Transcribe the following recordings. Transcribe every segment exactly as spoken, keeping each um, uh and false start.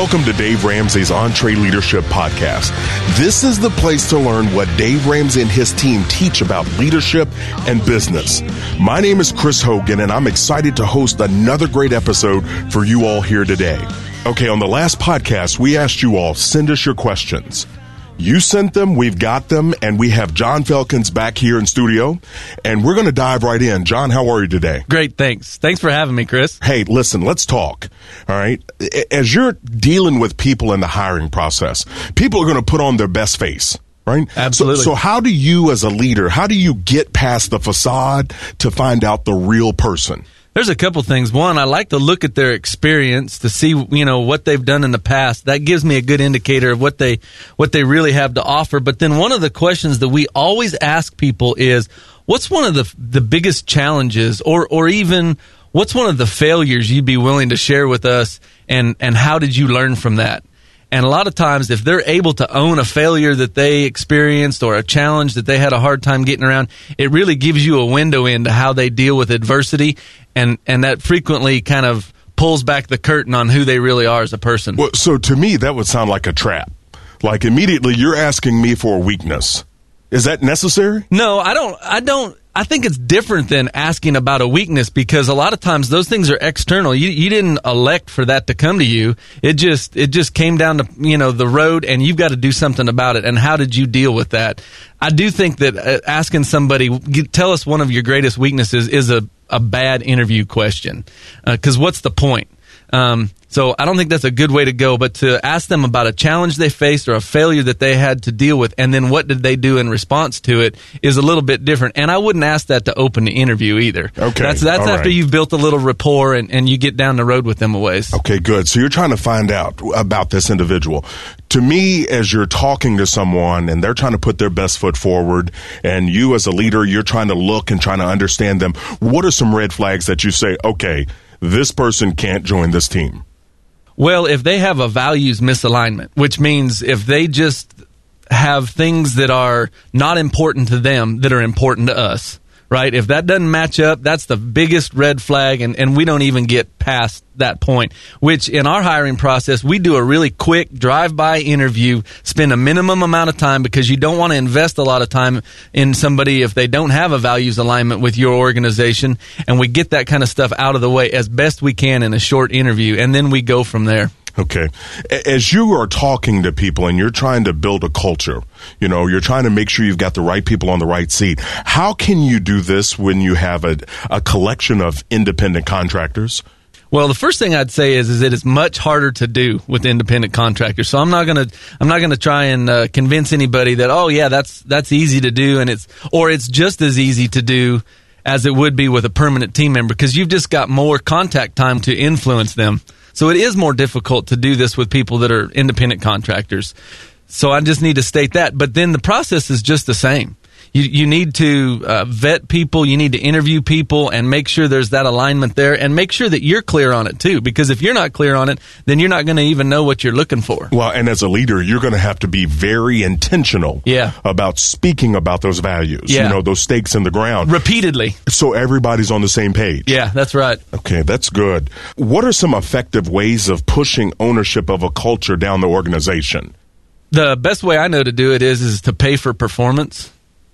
Welcome to Dave Ramsey's EntreLeadership Podcast. This is the place to learn what Dave Ramsey and his team teach about leadership and business. My name is Chris Hogan, and I'm excited to host another great episode for you all here today. Okay, on the last podcast, we asked you all, send us your questions. You sent them, we've got them, and we have John Felkins back here in studio, and we're going to dive right in. John, how are you today? Great, thanks. Thanks for having me, Chris. Hey, listen, let's talk, all right? As you're dealing with people in the hiring process, people are going to put on their best face, right? Absolutely. So, so how do you, as a leader, how do you get past the facade to find out the real person? There's a couple things. One, I like to look at their experience to see, you know, what they've done in the past. That gives me a good indicator of what they what they really have to offer. But then one of the questions that we always ask people is, what's one of the the biggest challenges, or or even what's one of the failures you'd be willing to share with us, and and how did you learn from that? And a lot of times, if they're able to own a failure that they experienced or a challenge that they had a hard time getting around, it really gives you a window into how they deal with adversity, and, and that frequently kind of pulls back the curtain on who they really are as a person. Well, so to me, that would sound like a trap. Like immediately, you're asking me for a weakness. Is that necessary? No, I don't. I don't. I think it's different than asking about a weakness, because a lot of times those things are external. You you didn't elect for that to come to you. It just it just came down to, you know, the road, and you've got to do something about it. And how did you deal with that? I do think that uh, asking somebody, tell us one of your greatest weaknesses, is a, a bad interview question, because uh, what's the point? Um, so I don't think that's a good way to go, but to ask them about a challenge they faced or a failure that they had to deal with, and then what did they do in response to it, is a little bit different. And I wouldn't ask that to open the interview either. Okay. That's that's All after right. you've built a little rapport and, and you get down the road with them a ways. Okay, good. So you're trying to find out about this individual. To me, as you're talking to someone and they're trying to put their best foot forward, and you as a leader, you're trying to look and trying to understand them, what are some red flags that you say, okay, this person can't join this team? Well, if they have a values misalignment, which means if they just have things that are not important to them that are important to us, right? If that doesn't match up, that's the biggest red flag, and, and we don't even get past that point, which in our hiring process, we do a really quick drive-by interview, spend a minimum amount of time, because you don't want to invest a lot of time in somebody if they don't have a values alignment with your organization, and we get that kind of stuff out of the way as best we can in a short interview, and then we go from there. Okay. As you are talking to people and you're trying to build a culture, you know, you're trying to make sure you've got the right people on the right seat. How can you do this when you have a, a collection of independent contractors? Well, the first thing I'd say is, is that it's much harder to do with independent contractors. So I'm not gonna, I'm not gonna try and uh, convince anybody that, oh yeah, that's that's easy to do, and it's or it's just as easy to do as it would be with a permanent team member, because you've just got more contact time to influence them. So it is more difficult to do this with people that are independent contractors. So I just need to state that. But then the process is just the same. You, you need to uh, vet people, you need to interview people, and make sure there's that alignment there, and make sure that you're clear on it too, because if you're not clear on it, then you're not going to even know what you're looking for. Well, and as a leader, you're going to have to be very intentional yeah. about speaking about those values, yeah. you know, those stakes in the ground. Repeatedly. So everybody's on the same page. Yeah, that's right. Okay, that's good. What are some effective ways of pushing ownership of a culture down the organization? The best way I know to do it is, is to pay for performance.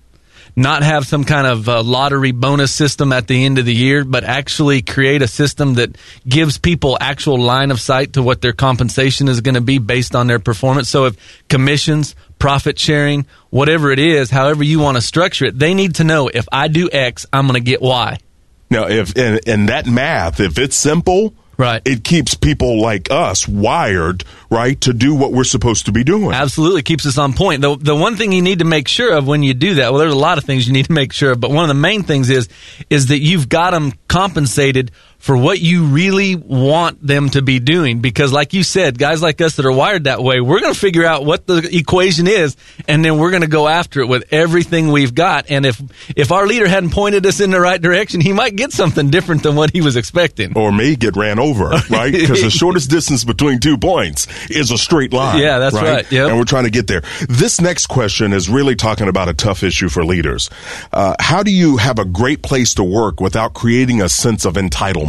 Not have some kind of uh, lottery bonus system at the end of the year, but actually create a system that gives people actual line of sight to what their compensation is going to be based on their performance. So if commissions, profit sharing, whatever it is, however you want to structure it, they need to know, if I do X, I'm going to get Y. Now, if in, in that math, if it's simple, right, it keeps people like us wired, right, to do what we're supposed to be doing. Absolutely, keeps us on point. The, the one thing you need to make sure of when you do that, well, there's a lot of things you need to make sure of, but one of the main things is, is that you've got them compensated for what you really want them to be doing. Because like you said, guys like us that are wired that way, we're going to figure out what the equation is, and then we're going to go after it with everything we've got. And if if our leader hadn't pointed us in the right direction, he might get something different than what he was expecting. Or may get ran over, right? Because the shortest distance between two points is a straight line. Yeah, that's right. right. Yep. And we're trying to get there. This next question is really talking about a tough issue for leaders. Uh, how do you have a great place to work without creating a sense of entitlement?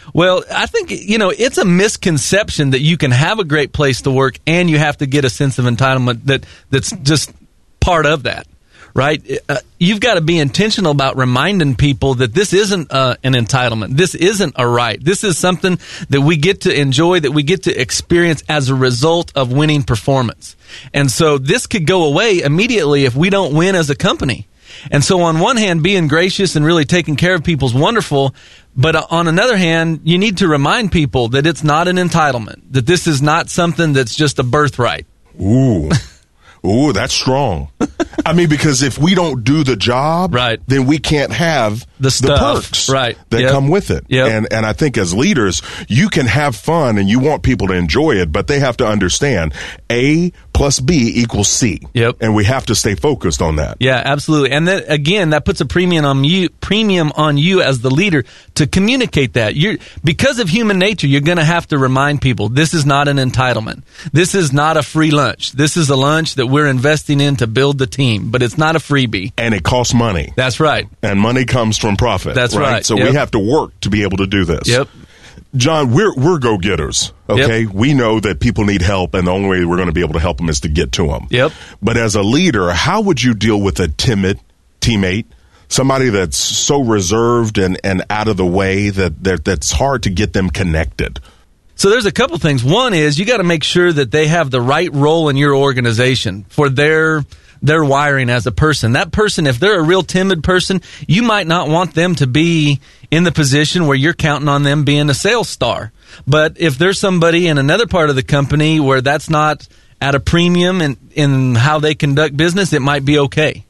Well, I think, you know, it's a misconception that you can have a great place to work and you have to get a sense of entitlement that that's just part of that, right? Uh, you've got to be intentional about reminding people that this isn't uh, an entitlement. This isn't a right. This is something that we get to enjoy, that we get to experience as a result of winning performance. And so this could go away immediately if we don't win as a company. And so on one hand, being gracious and really taking care of people is wonderful. But on another hand, you need to remind people that it's not an entitlement, that this is not something that's just a birthright. Ooh. Ooh, that's strong. I mean, because if we don't do the job, right, then we can't have the, stuff, the perks right, that yep. come with it. Yep. And and I think as leaders, you can have fun and you want people to enjoy it, but they have to understand A plus B equals C. Yep. And we have to stay focused on that. Yeah, absolutely. And then again, that puts a premium on you, premium on you as the leader to communicate that. You're, because of human nature, you're going to have to remind people this is not an entitlement. This is not a free lunch. This is a lunch that we're investing in to build the team, but it's not a freebie. And it costs money. That's right. And money comes from profit. That's right. right. So yep. we have to work to be able to do this. Yep. John, we're we're go-getters, okay? Yep. We know that people need help, and the only way we're going to be able to help them is to get to them. Yep. But as a leader, how would you deal with a timid teammate, somebody that's so reserved and, and out of the way that, that that's hard to get them connected? So there's a couple things. One is you got to make sure that they have the right role in your organization for their their wiring as a person. That person, if they're a real timid person, you might not want them to be in the position where you're counting on them being a sales star. But if there's somebody in another part of the company where that's not at a premium in, in how they conduct business, it might be okay.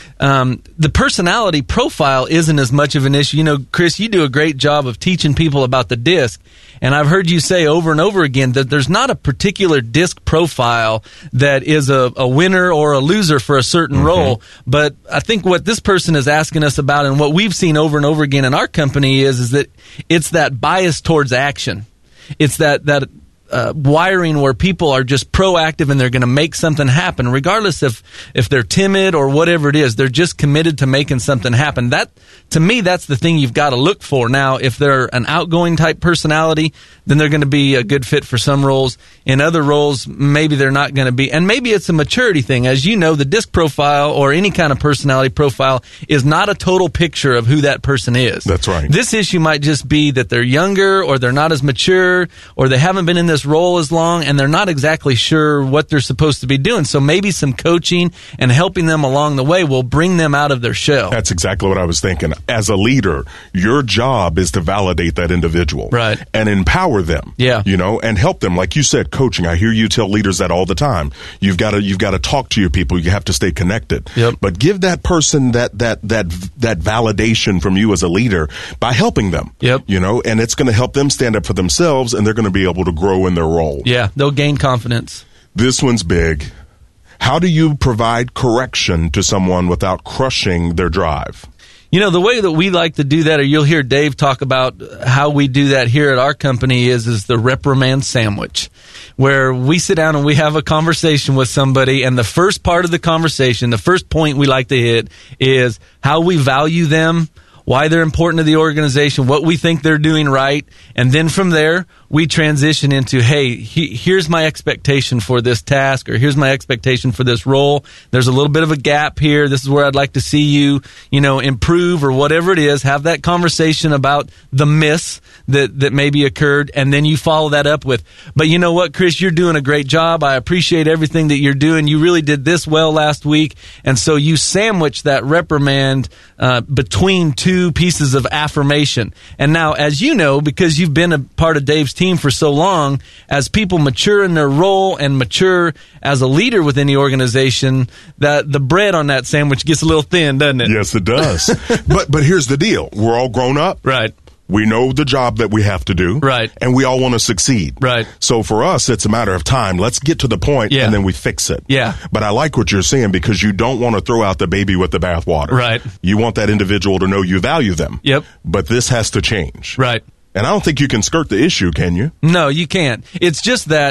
Um, the personality profile isn't as much of an issue. You know, Chris, you do a great job of teaching people about the DISC, and I've heard you say over and over again that there's not a particular DISC profile that is a, a winner or a loser for a certain mm-hmm. role. But I think what this person is asking us about, and what we've seen over and over again in our company, is is that it's that bias towards action. It's that that. Uh, wiring where people are just proactive and they're going to make something happen, regardless if if they're timid or whatever it is. They're just committed to making something happen. That, to me, that's the thing you've got to look for. Now, if they're an outgoing type personality, then they're going to be a good fit for some roles. In other roles, maybe they're not going to be. And maybe it's a maturity thing. As you know, the DISC profile or any kind of personality profile is not a total picture of who that person is. That's right. This issue might just be that they're younger, or they're not as mature, or they haven't been in this role as long, and they're not exactly sure what they're supposed to be doing. So maybe some coaching and helping them along the way will bring them out of their shell. That's exactly what I was thinking. As a leader, your job is to validate that individual, right, and empower them. Yeah, you know, and help them. Like you said, coaching. I hear you tell leaders that all the time. You've got to you've got to talk to your people. You have to stay connected. Yep. But give that person that that that that validation from you as a leader by helping them. Yep. You know, and it's going to help them stand up for themselves, and they're going to be able to grow in their role. Yeah, they'll gain confidence. This one's big. How do you provide correction to someone without crushing their drive? You know, the way that we like to do that, or you'll hear Dave talk about how we do that here at our company, is is the reprimand sandwich, where we sit down and we have a conversation with somebody, and the first part of the conversation, the first point we like to hit is how we value them, why they're important to the organization, what we think they're doing right, and then from there, we transition into, hey, he, here's my expectation for this task, or here's my expectation for this role. There's a little bit of a gap here. This is where I'd like to see you, you know, improve, or whatever it is. Have that conversation about the miss that, that maybe occurred, and then you follow that up with, but you know what, Chris, you're doing a great job. I appreciate everything that you're doing. You really did this well last week. And so you sandwich that reprimand uh, between two pieces of affirmation. And now, as you know, because you've been a part of Dave's team for so long, as people mature in their role and mature as a leader within the organization, that the bread on that sandwich gets a little thin, doesn't it? Yes, it does. but but here's the deal. We're all grown up. Right. We know the job that we have to do. Right. And we all want to succeed. Right. So for us, it's a matter of time. Let's get to the point, yeah. and then we fix it. Yeah. But I like what you're saying, because you don't want to throw out the baby with the bathwater. Right. You want that individual to know you value them. Yep. But this has to change. Right. And I don't think you can skirt the issue, can you? No, you can't. It's just that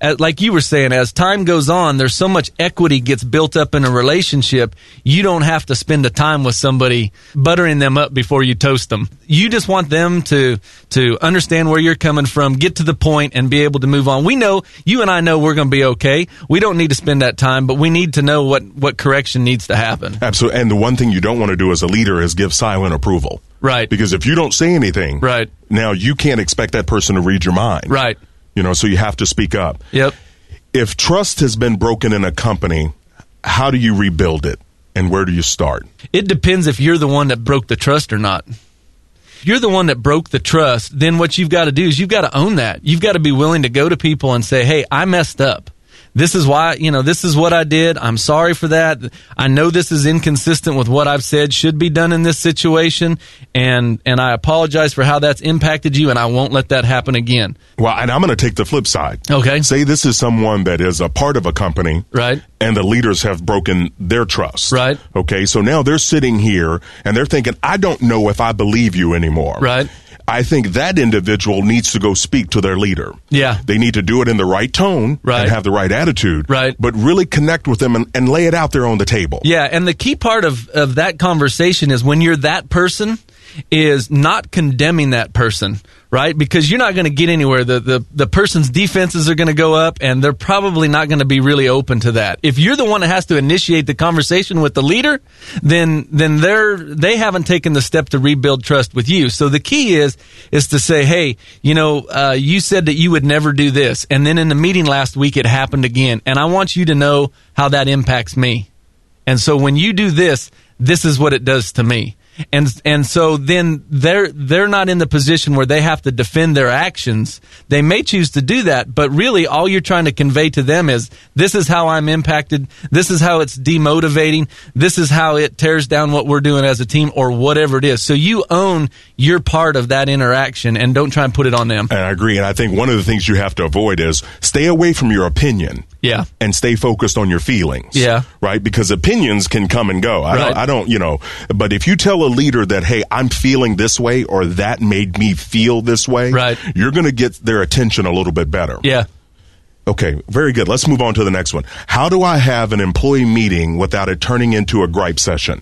as, like you were saying, as time goes on, there's so much equity gets built up in a relationship, you don't have to spend the time with somebody buttering them up before you toast them. You just want them to to understand where you're coming from, get to the point, and be able to move on. We know, you and I know we're going to be okay. We don't need to spend that time, but we need to know what, what correction needs to happen. Absolutely. And the one thing you don't want to do as a leader is give silent approval. Right. Because if you don't say anything, right, now you can't expect that person to read your mind. Right. You know, so you have to speak up. Yep. If trust has been broken in a company, how do you rebuild it? And where do you start? It depends if you're the one that broke the trust or not. If you're the one that broke the trust, then what you've got to do is you've got to own that. You've got to be willing to go to people and say, hey, I messed up. This is why, you know, this is what I did. I'm sorry for that. I know this is inconsistent with what I've said should be done in this situation, and and I apologize for how that's impacted you, and I won't let that happen again. Well, and I'm going to take the flip side. Okay. Say this is someone that is a part of a company. Right. And the leaders have broken their trust. Right. Okay, so now they're sitting here, and they're thinking, I don't know if I believe you anymore. Right. I think that individual needs to go speak to their leader. Yeah. They need to do it in the right tone right. and have the right attitude. Right. But really connect with them and, and lay it out there on the table. Yeah, and the key part of, of that conversation is when you're that person is not condemning that person, right? Because you're not going to get anywhere. The, the, the person's defenses are going to go up, and they're probably not going to be really open to that. If you're the one that has to initiate the conversation with the leader, then then they're they haven't taken the step to rebuild trust with you. So the key is is to say, hey, you know, uh, you said that you would never do this, and then in the meeting last week it happened again, and I want you to know how that impacts me. And so when you do this, this is what it does to me. And and so then they're they're not in the position where they have to defend their actions. They may choose to do that, but really all you're trying to convey to them is, this is how I'm impacted, this is how it's demotivating, this is how it tears down what we're doing as a team, or whatever it is. So you own your part of that interaction and don't try and put it on them. And I agree. And I think one of the things you have to avoid is stay away from your opinion. Yeah. And stay focused on your feelings. Yeah. Right? Because opinions can come and go. I, right. don't, I don't, you know, but if you tell a leader that, hey, I'm feeling this way, or that made me feel this way, right. you're going to get their attention a little bit better. Yeah. Okay, very good. Let's move on to the next one. How do I have an employee meeting without it turning into a gripe session?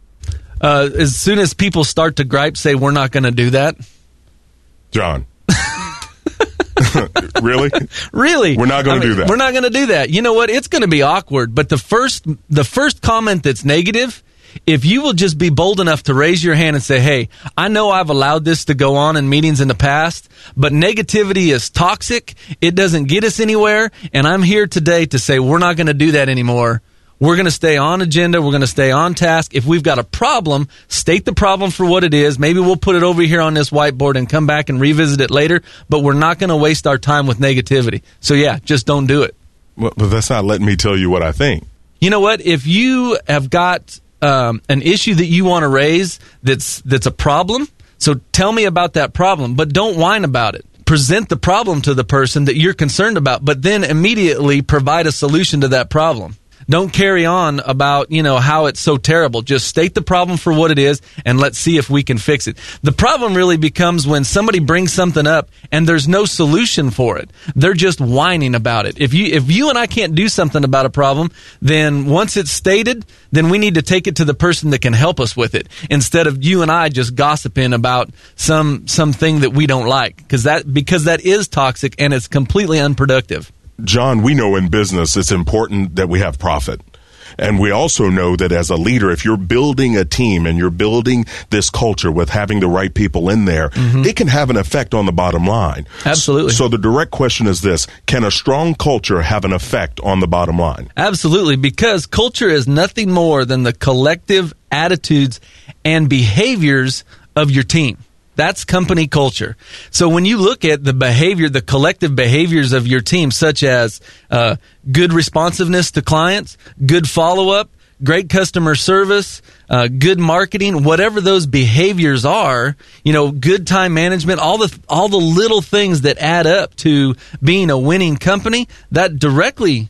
Uh, as soon as people start to gripe, say, we're not going to do that. John. Really? Really? We're not going I to mean, do that. We're not going to do that. You know what? It's going to be awkward. But the first, the first comment that's negative, if you will just be bold enough to raise your hand and say, hey, I know I've allowed this to go on in meetings in the past, but negativity is toxic. It doesn't get us anywhere. And I'm here today to say we're not going to do that anymore. We're going to stay on agenda. We're going to stay on task. If we've got a problem, state the problem for what it is. Maybe we'll put it over here on this whiteboard and come back and revisit it later, but we're not going to waste our time with negativity. So, yeah, just don't do it. Well, but that's not letting me tell you what I think. You know what? If you have got um, an issue that you want to raise that's that's a problem, so tell me about that problem, but don't whine about it. Present the problem to the person that you're concerned about, but then immediately provide a solution to that problem. Don't carry on about, you know, how it's so terrible. Just state the problem for what it is, and let's see if we can fix it. The problem really becomes when somebody brings something up and there's no solution for it. They're just whining about it. If you if you and I can't do something about a problem, then once it's stated, then we need to take it to the person that can help us with it, instead of you and I just gossiping about some something that we don't like, because that because that is toxic and it's completely unproductive. John, we know in business it's important that we have profit. And we also know that as a leader, if you're building a team and you're building this culture with having the right people in there, mm-hmm. it can have an effect on the bottom line. Absolutely. So the direct question is this: can a strong culture have an effect on the bottom line? Absolutely, because culture is nothing more than the collective attitudes and behaviors of your team. That's company culture. So when you look at the behavior, the collective behaviors of your team, such as uh, good responsiveness to clients, good follow-up, great customer service, uh, good marketing, whatever those behaviors are, you know, good time management, all the all the little things that add up to being a winning company, that directly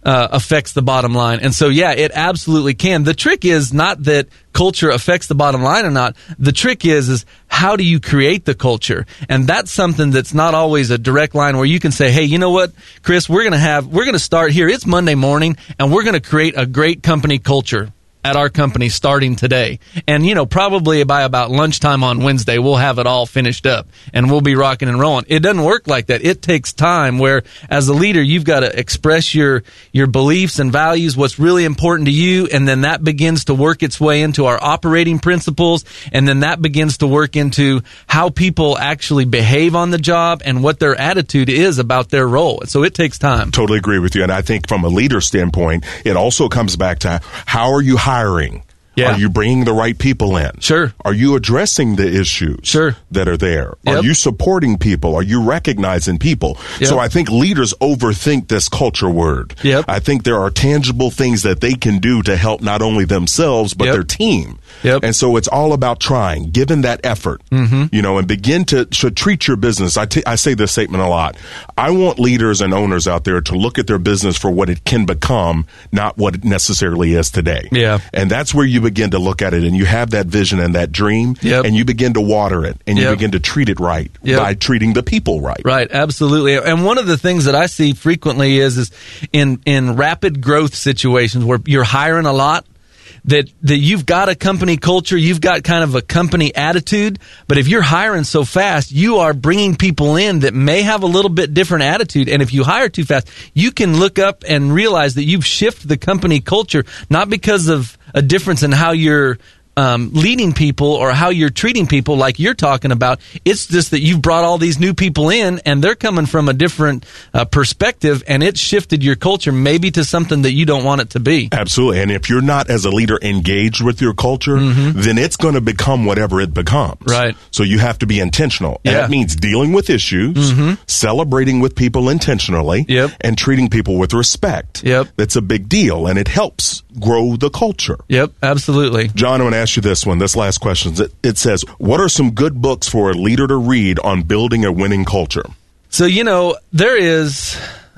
uh, affects the bottom line. And so, yeah, it absolutely can. The trick is not that culture affects the bottom line or not. The trick is, is how do you create the culture? And that's something that's not always a direct line where you can say, hey, you know what, Chris, we're going to have, we're going to start here. It's Monday morning and we're going to create a great company culture at our company starting today. And, you know, probably by about lunchtime on Wednesday, we'll have it all finished up and we'll be rocking and rolling. It doesn't work like that. It takes time where as a leader, you've got to express your, your beliefs and values, what's really important to you. And then that begins to work its way into our operating principles. And then that begins to work into how people actually behave on the job and what their attitude is about their role. So it takes time. Totally agree with you. And I think from a leader standpoint, it also comes back to how are you hiring? Hiring. Yeah. Are you bringing the right people in? Sure. Are you addressing the issues sure. that are there? Yep. Are you supporting people? Are you recognizing people? Yep. So I think leaders overthink this culture word. Yep. I think there are tangible things that they can do to help not only themselves, but yep. their team. Yep. And so it's all about trying, giving that effort, mm-hmm. you know, and begin to, to treat your business. I, t- I say this statement a lot. I want leaders and owners out there to look at their business for what it can become, not what it necessarily is today. Yeah. And that's where you begin to look at it and you have that vision and that dream yep. and you begin to water it and yep. you begin to treat it right yep. by treating the people right. Right, absolutely. And one of the things that I see frequently is, is in, in rapid growth situations where you're hiring a lot, that that you've got a company culture, you've got kind of a company attitude, but if you're hiring so fast, you are bringing people in that may have a little bit different attitude, and if you hire too fast, you can look up and realize that you've shifted the company culture, not because of a difference in how you're Um, leading people or how you're treating people like you're talking about. It's just that you've brought all these new people in and they're coming from a different uh, perspective, and it's shifted your culture maybe to something that you don't want it to be. Absolutely. And if you're not as a leader engaged with your culture, mm-hmm. then it's going to become whatever it becomes. Right. So you have to be intentional. Yeah. And that means dealing with issues, mm-hmm. celebrating with people intentionally, yep. and treating people with respect. Yep. That's a big deal, and it helps grow the culture. Yep, absolutely. John, I'm going to ask you this one, this last question. It, it says, what are some good books for a leader to read on building a winning culture? So, you know, there is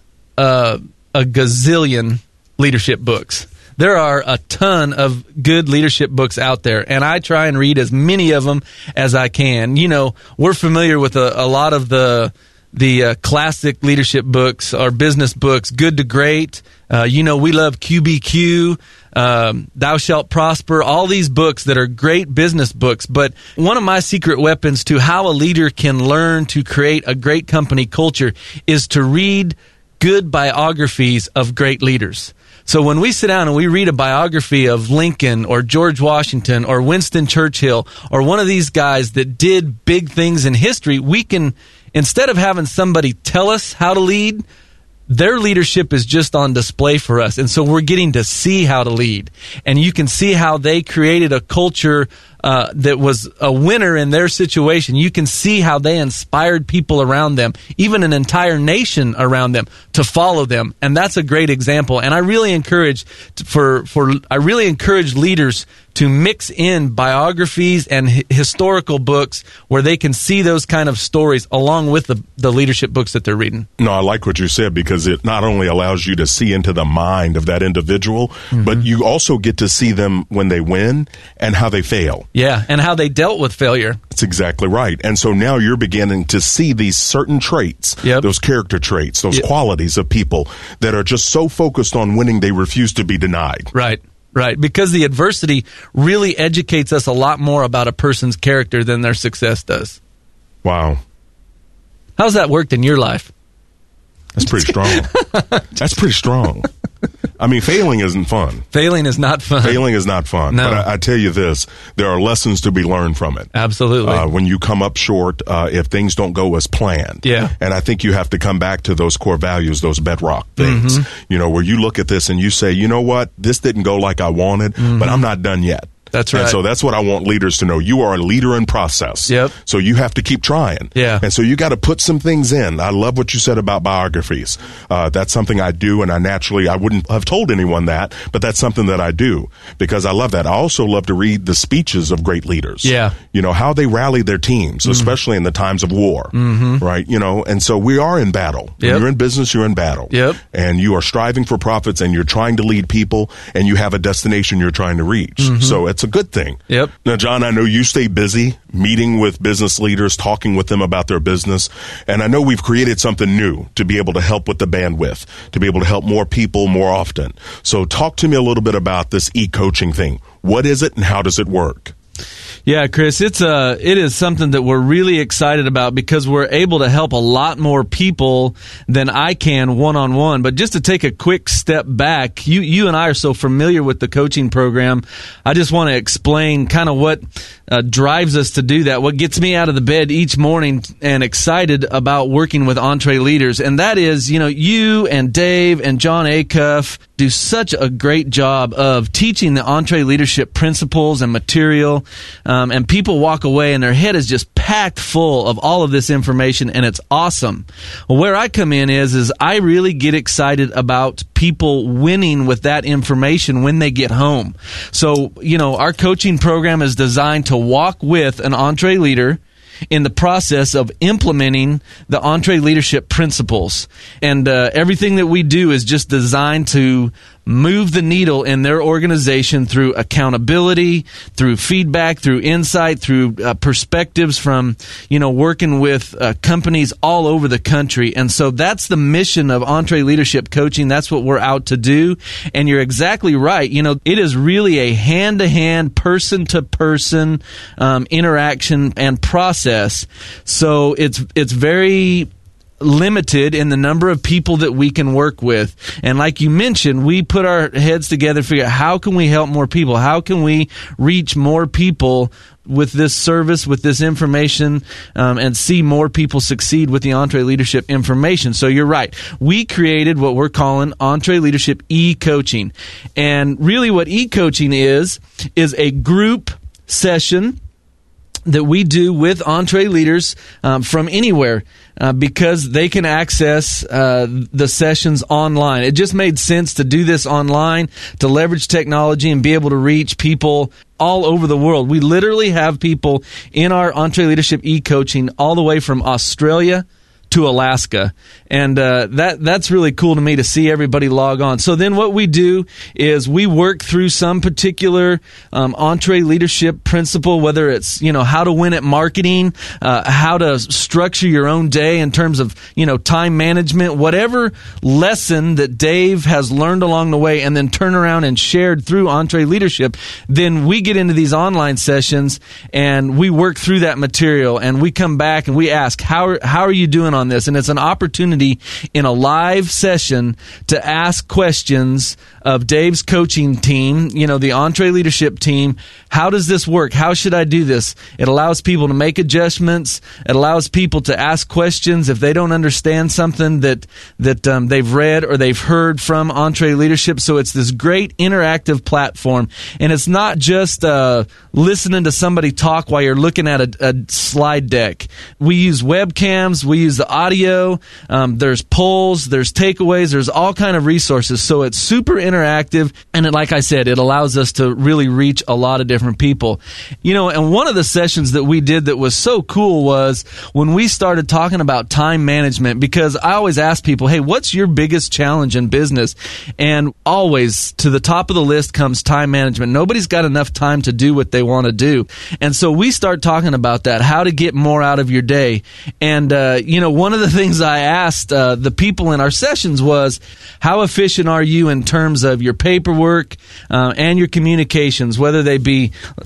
uh, a gazillion leadership books. There are a ton of good leadership books out there, and I try and read as many of them as I can. You know, we're familiar with a, a lot of the the uh, classic leadership books or business books, Good to Great. Uh, you know, we love Q B Q, um, Thou Shalt Prosper, all these books that are great business books. But one of my secret weapons to how a leader can learn to create a great company culture is to read good biographies of great leaders. So when we sit down and we read a biography of Lincoln or George Washington or Winston Churchill or one of these guys that did big things in history, we can, instead of having somebody tell us how to lead, their leadership is just on display for us. And so we're getting to see how to lead. And you can see how they created a culture uh, that was a winner in their situation. You can see how they inspired people around them, even an entire nation around them, to follow them. And that's a great example. And I really encourage for for I really encourage leaders to mix in biographies and hi- historical books where they can see those kind of stories along with the, the leadership books that they're reading. No, I like what you said, because it not only allows you to see into the mind of that individual, mm-hmm. but you also get to see them when they win and how they fail. Yeah, and how they dealt with failure. That's exactly right. And so now you're beginning to see these certain traits, yep. those character traits, those yep. qualities of people that are just so focused on winning, they refuse to be denied. Right. Right, because the adversity really educates us a lot more about a person's character than their success does. Wow. How's that worked in your life? That's pretty strong. That's pretty strong. I mean, failing isn't fun. Failing is not fun. Failing is not fun. No. But I, I tell you this, there are lessons to be learned from it. Absolutely. Uh, when you come up short, uh, if things don't go as planned. Yeah. And I think you have to come back to those core values, those bedrock things, mm-hmm. you know, where you look at this and you say, you know what, this didn't go like I wanted, mm-hmm. but I'm not done yet. That's right. And so that's what I want leaders to know. You are a leader in process. Yep. So you have to keep trying. Yeah. And so you got to put some things in. I love what you said about biographies. Uh, that's something I do, and I naturally, I wouldn't have told anyone that, but that's something that I do because I love that. I also love to read the speeches of great leaders. Yeah. You know, how they rally their teams, mm-hmm. especially in the times of war, mm-hmm. right? You know, and so we are in battle. When yep. you're in business, you're in battle. Yep. And you are striving for profits, and you're trying to lead people, and you have a destination you're trying to reach. Mm-hmm. So it's a good thing. Yep. Now, John, I know you stay busy meeting with business leaders, talking with them about their business. And I know we've created something new to be able to help with the bandwidth, to be able to help more people more often. So talk to me a little bit about this e-coaching thing. What is it and how does it work? Yeah, Chris, it's uh it is something that we're really excited about because we're able to help a lot more people than I can one-on-one. But just to take a quick step back, you you and I are so familiar with the coaching program. I just want to explain kind of what uh, drives us to do that, what gets me out of the bed each morning and excited about working with EntreLeaders. And that is, you know, you and Dave and John Acuff do such a great job of teaching the EntreLeadership principles and material. Um, and people walk away and their head is just packed full of all of this information, and it's awesome. Well, where I come in is, is I really get excited about people winning with that information when they get home. So, you know, our coaching program is designed to walk with an EntreLeader in the process of implementing the EntreLeadership principles. And uh, everything that we do is just designed to move the needle in their organization through accountability, through feedback, through insight, through uh, perspectives from, you know, working with uh, companies all over the country. And so that's the mission of EntreLeadership Coaching. That's what we're out to do. And you're exactly right. You know, it is really a hand-to-hand, person-to-person um, interaction and process. So it's it's very limited in the number of people that we can work with. And like you mentioned, we put our heads together, figure out how can we help more people? How can we reach more people with this service, with this information, um, and see more people succeed with the EntreLeadership information? So you're right. We created what we're calling EntreLeadership e-coaching. And really what e-coaching is, is a group session that we do with EntreLeaders um, from anywhere uh, because they can access uh, the sessions online. It just made sense to do this online, to leverage technology and be able to reach people all over the world. We literally have people in our EntreLeadership e-coaching all the way from Australia to Alaska. And uh, that that's really cool to me to see everybody log on. So then what we do is we work through some particular um, EntreLeadership principle, whether it's, you know, how to win at marketing, uh, how to structure your own day in terms of, you know, time management, whatever lesson that Dave has learned along the way and then turn around and shared through EntreLeadership. Then we get into these online sessions and we work through that material and we come back and we ask, how are, how are you doing on this? And it's an opportunity in a live session to ask questions of Dave's coaching team, you know, the EntreLeadership team. How does this work? How should I do this? It allows people to make adjustments. It allows people to ask questions if they don't understand something that that um, they've read or they've heard from EntreLeadership. So it's this great interactive platform. And it's not just uh, listening to somebody talk while you're looking at a, a slide deck. We use webcams. We use the audio. Um, there's polls. There's takeaways. There's all kind of resources. So it's super interactive. And it, like I said, it allows us to really reach a lot of different people. You know, and one of the sessions that we did that was so cool was when we started talking about time management, because I always ask people, hey, what's your biggest challenge in business? And always to the top of the list comes time management. Nobody's got enough time to do what they want to do. And so we start talking about that, how to get more out of your day. And, uh, you know, one of the things I asked uh, the people in our sessions was, how efficient are you in terms of your paperwork uh, and your communications, whether they be uh,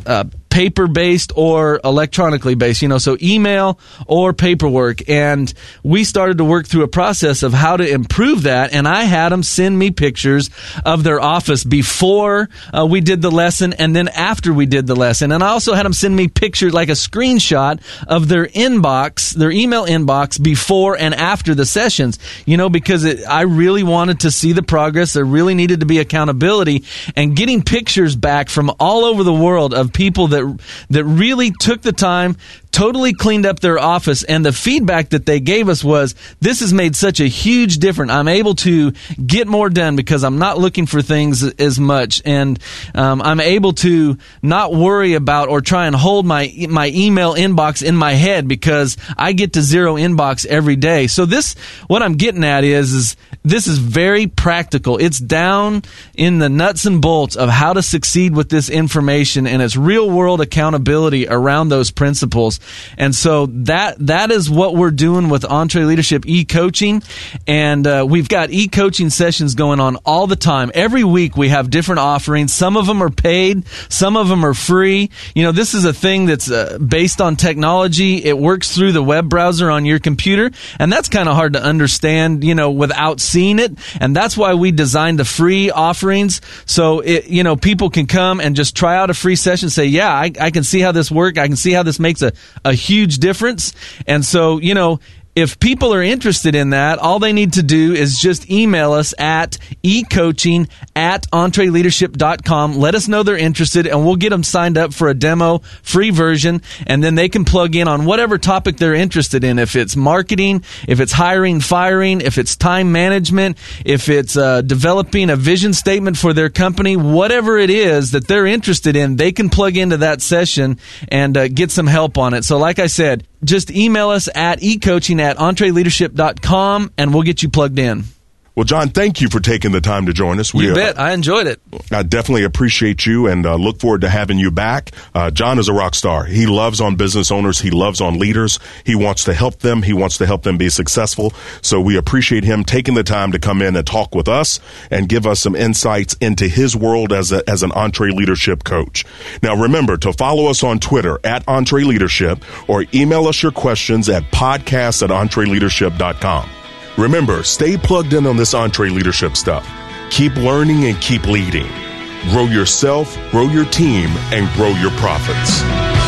paper-based or electronically based, you know, so email or paperwork. And we started to work through a process of how to improve that, and I had them send me pictures of their office before uh, we did the lesson and then after we did the lesson. And I also had them send me pictures, like a screenshot of their inbox, their email inbox before and after the sessions, you know, because it, I really wanted to see the progress. There really needed to be accountability, and getting pictures back from all over the world of people that that really took the time, totally cleaned up their office, and the feedback that they gave us was, this has made such a huge difference. I'm able to get more done because I'm not looking for things as much, and um, I'm able to not worry about or try and hold my my email inbox in my head because I get to zero inbox every day. So this, what I'm getting at is, is this is very practical. It's down in the nuts and bolts of how to succeed with this information, and it's real world accountability around those principles. And so that that is what we're doing with EntreLeadership e-coaching. And uh, we've got e-coaching sessions going on all the time. Every week we have different offerings. Some of them are paid. Some of them are free. You know, this is a thing that's uh, based on technology. It works through the web browser on your computer. And that's kind of hard to understand, you know, without seeing it. And that's why we designed the free offerings. So, it, you know, people can come and just try out a free session and say, yeah, I, I can see how this works. I can see how this makes a, a huge difference. And so, you know, if people are interested in that, all they need to do is just email us at ecoaching at entreleadership dot com. Let us know they're interested, and we'll get them signed up for a demo, free version, and then they can plug in on whatever topic they're interested in. If it's marketing, if it's hiring, firing, if it's time management, if it's uh, developing a vision statement for their company, whatever it is that they're interested in, they can plug into that session and uh, get some help on it. So like I said, just email us at ecoaching at entreleadership dot com, and we'll get you plugged in. Well, John, thank you for taking the time to join us. We, you bet. Uh, I enjoyed it. I definitely appreciate you and uh, look forward to having you back. Uh, John is a rock star. He loves on business owners. He loves on leaders. He wants to help them. He wants to help them be successful. So we appreciate him taking the time to come in and talk with us and give us some insights into his world as a, as an EntreLeadership coach. Now, remember to follow us on Twitter at EntreLeadership, or email us your questions at podcast at entreleadership dot com. Remember, stay plugged in on this EntreLeadership stuff. Keep learning and keep leading. Grow yourself, grow your team, and grow your profits.